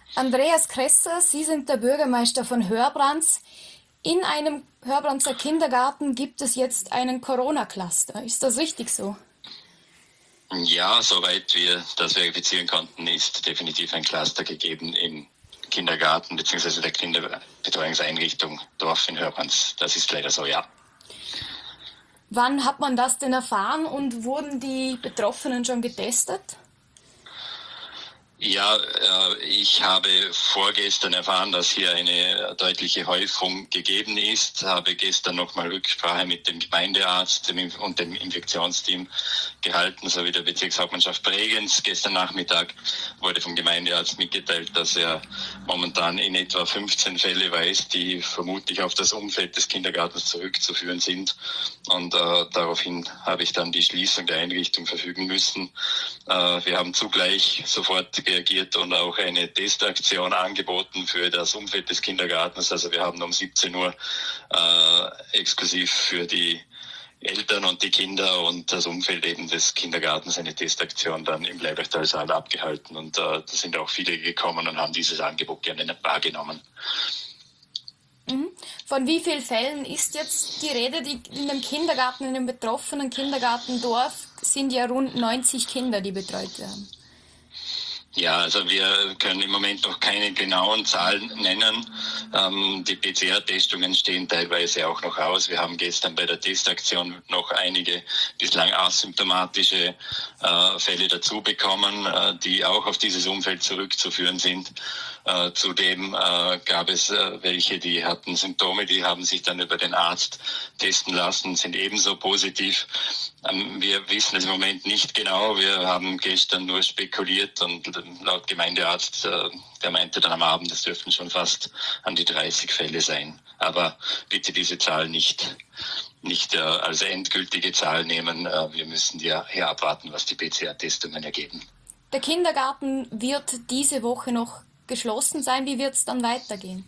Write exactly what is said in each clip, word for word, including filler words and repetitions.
Andreas Kresser, Sie sind der Bürgermeister von Hörbrands. In einem Hörbrandser Kindergarten gibt es jetzt einen Corona-Cluster. Ist das richtig so? Ja, soweit wir das verifizieren konnten, ist definitiv ein Cluster gegeben im Kindergarten bzw. der Kinderbetreuungseinrichtung Dorf in Hörbrands. Das ist leider so, ja. Wann hat man das denn erfahren und wurden die Betroffenen schon getestet? Ja, äh, ich habe vorgestern erfahren, dass hier eine deutliche Häufung gegeben ist, habe gestern nochmal Rücksprache mit dem Gemeindearzt und dem Infektionsteam gehalten, sowie der Bezirkshauptmannschaft Bregenz. Gestern Nachmittag wurde vom Gemeindearzt mitgeteilt, dass er momentan in etwa fünfzehn Fälle weiß, die vermutlich auf das Umfeld des Kindergartens zurückzuführen sind. Und äh, daraufhin habe ich dann die Schließung der Einrichtung verfügen müssen. Äh, wir haben zugleich sofort reagiert und auch eine Testaktion angeboten für das Umfeld des Kindergartens. Also wir haben um siebzehn Uhr äh, exklusiv für die Eltern und die Kinder und das Umfeld eben des Kindergartens eine Testaktion dann im Leibertalsaal abgehalten. Und äh, da sind auch viele gekommen und haben dieses Angebot gerne wahrgenommen. Von wie vielen Fällen ist jetzt die Rede? Die in dem Kindergarten, in dem betroffenen Kindergartendorf sind ja rund neunzig Kinder, die betreut werden. Ja, also wir können im Moment noch keine genauen Zahlen nennen. Ähm, die P C R-Testungen stehen teilweise auch noch aus. Wir haben gestern bei der Testaktion noch einige bislang asymptomatische äh, Fälle dazu bekommen, äh, die auch auf dieses Umfeld zurückzuführen sind. Äh, zudem äh, gab es äh, welche, die hatten Symptome, die haben sich dann über den Arzt testen lassen, sind ebenso positiv. Ähm, wir wissen es im Moment nicht genau. Wir haben gestern nur spekuliert und laut Gemeindearzt, äh, der meinte dann am Abend, es dürften schon fast an die dreißig Fälle sein. Aber bitte diese Zahl nicht, nicht äh, als endgültige Zahl nehmen. Äh, wir müssen ja hier abwarten, was die P C R-Testungen ergeben. Der Kindergarten wird diese Woche noch geschlossen sein. Wie wird es dann weitergehen?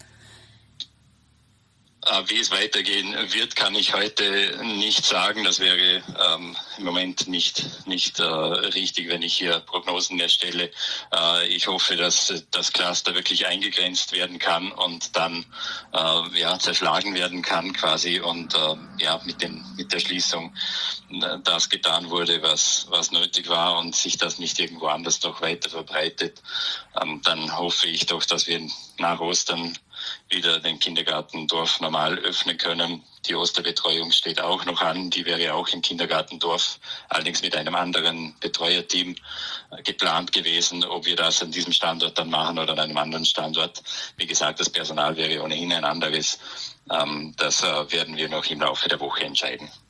Wie es weitergehen wird, kann ich heute nicht sagen. Das wäre ähm, im Moment nicht, nicht äh, richtig, wenn ich hier Prognosen erstelle. Äh, ich hoffe, dass das Cluster wirklich eingegrenzt werden kann und dann äh, ja, zerschlagen werden kann quasi und äh, ja, mit, dem, mit der Schließung äh, das getan wurde, was, was nötig war und sich das nicht irgendwo anders noch weiter verbreitet. Ähm, dann hoffe ich doch, dass wir nach Ostern wieder den Kindergartendorf normal öffnen können. Die Osterbetreuung steht auch noch an. Die wäre auch im Kindergartendorf, allerdings mit einem anderen Betreuerteam geplant gewesen. Ob wir das an diesem Standort dann machen oder an einem anderen Standort. Wie gesagt, das Personal wäre ohnehin ein anderes. Das werden wir noch im Laufe der Woche entscheiden.